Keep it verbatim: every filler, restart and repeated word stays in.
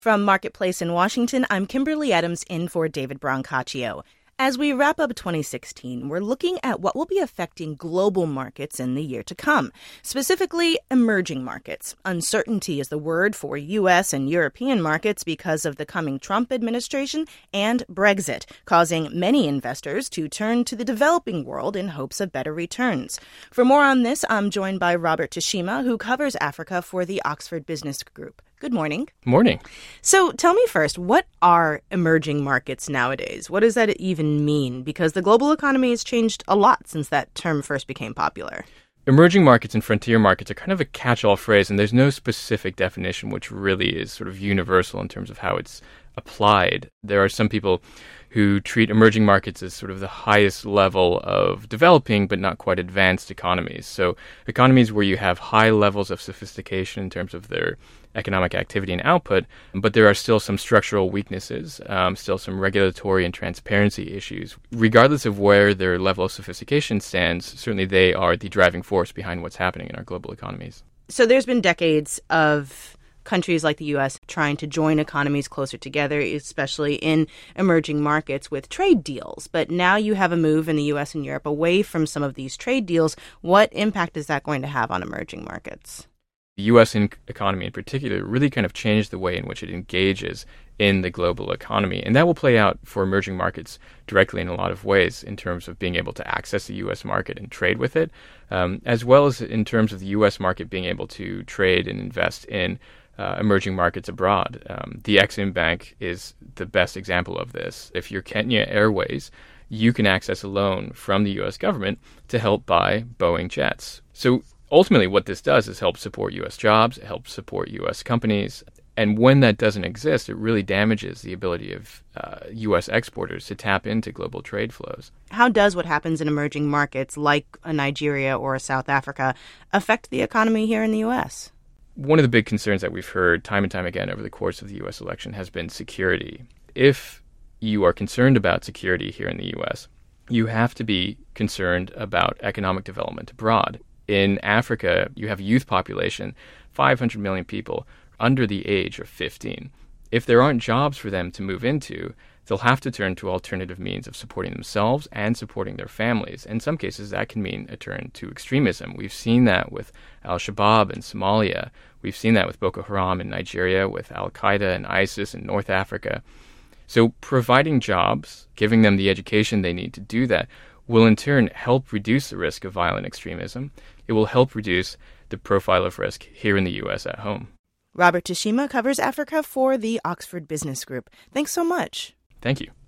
From Marketplace in Washington, I'm Kimberly Adams in for David Brancaccio. As we wrap up twenty sixteen, we're looking at what will be affecting global markets in the year to come, specifically emerging markets. Uncertainty is the word for U S and European markets because of the coming Trump administration and Brexit, causing many investors to turn to the developing world in hopes of better returns. For more on this, I'm joined by Robert Tashima, who covers Africa for the Oxford Business Group. Good morning. Morning. So tell me first, what are emerging markets nowadays? What does that even mean? Because the global economy has changed a lot since that term first became popular. Emerging markets and frontier markets are kind of a catch-all phrase, and there's no specific definition which really is sort of universal in terms of how it's applied. There are some people who treat emerging markets as sort of the highest level of developing but not quite advanced economies. So economies where you have high levels of sophistication in terms of their economic activity and output, but there are still some structural weaknesses, um, still some regulatory and transparency issues. Regardless of where their level of sophistication stands, certainly they are the driving force behind what's happening in our global economies. So there's been decades of countries like the U S trying to join economies closer together, especially in emerging markets with trade deals. But now you have a move in the U S and Europe away from some of these trade deals. What impact is that going to have on emerging markets? The U S economy in particular really kind of changed the way in which it engages in the global economy. And that will play out for emerging markets directly in a lot of ways in terms of being able to access the U S market and trade with it, um, as well as in terms of the U S market being able to trade and invest in Uh, emerging markets abroad. Um, the Exim Bank is the best example of this. If you're Kenya Airways, you can access a loan from the U S government to help buy Boeing jets. So ultimately what this does is help support U S jobs, it helps support U S companies. And when that doesn't exist, it really damages the ability of uh, U S exporters to tap into global trade flows. How does what happens in emerging markets like a Nigeria or a South Africa affect the economy here in the U S? One of the big concerns that we've heard time and time again over the course of the U S election has been security. If you are concerned about security here in the U S, you have to be concerned about economic development abroad. In Africa, you have a youth population, five hundred million people under the age of fifteen. If there aren't jobs for them to move into, they'll have to turn to alternative means of supporting themselves and supporting their families. In some cases, that can mean a turn to extremism. We've seen that with al-Shabaab in Somalia. We've seen that with Boko Haram in Nigeria, with al-Qaeda and ISIS in North Africa. So providing jobs, giving them the education they need to do that, will in turn help reduce the risk of violent extremism. It will help reduce the profile of risk here in the U S at home. Robert Tashima covers Africa for the Oxford Business Group. Thanks so much. Thank you.